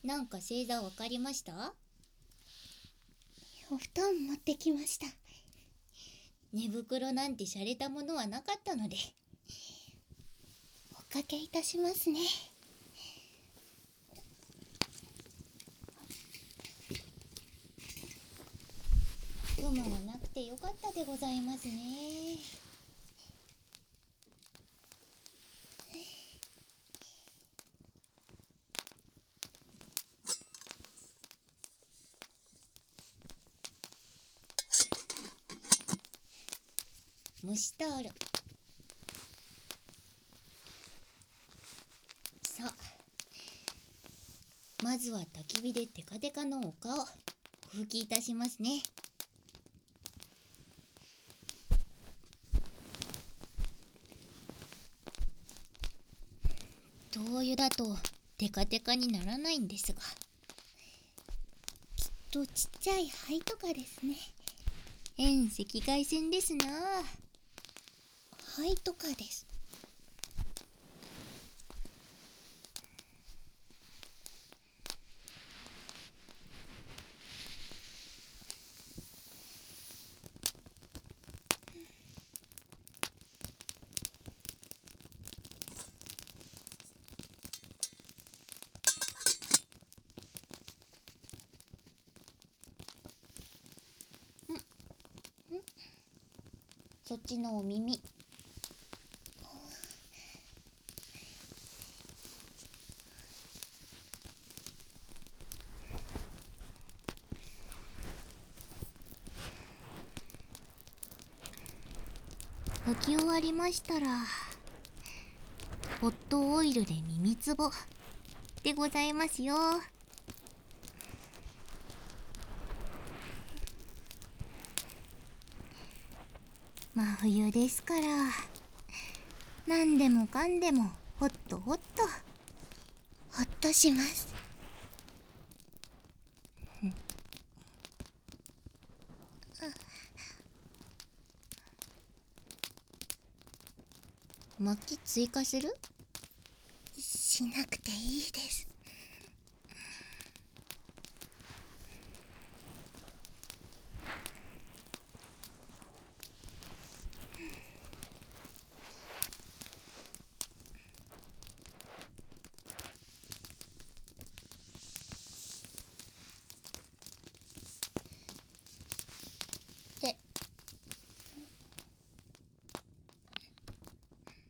なんか星座わかりました？ お布団持ってきました。 寝袋なんて洒落たものはなかったので。 おかけいたしますね。 雲がなくてよかったでございますね。蒸しタオル。さあ、まずは焚き火でテカテカのお顔お拭きいたしますね。灯油だとテカテカにならないんですが。 ちっちゃい灰とかですね。 遠赤外線ですな。 灰とかです。 そっちのお耳。拭き終わりましたら、ホットオイルで耳つぼでございますよ。真冬ですから、何でもかんでもホットホット。 ほっとします。 薪追加する？ しなくていいです。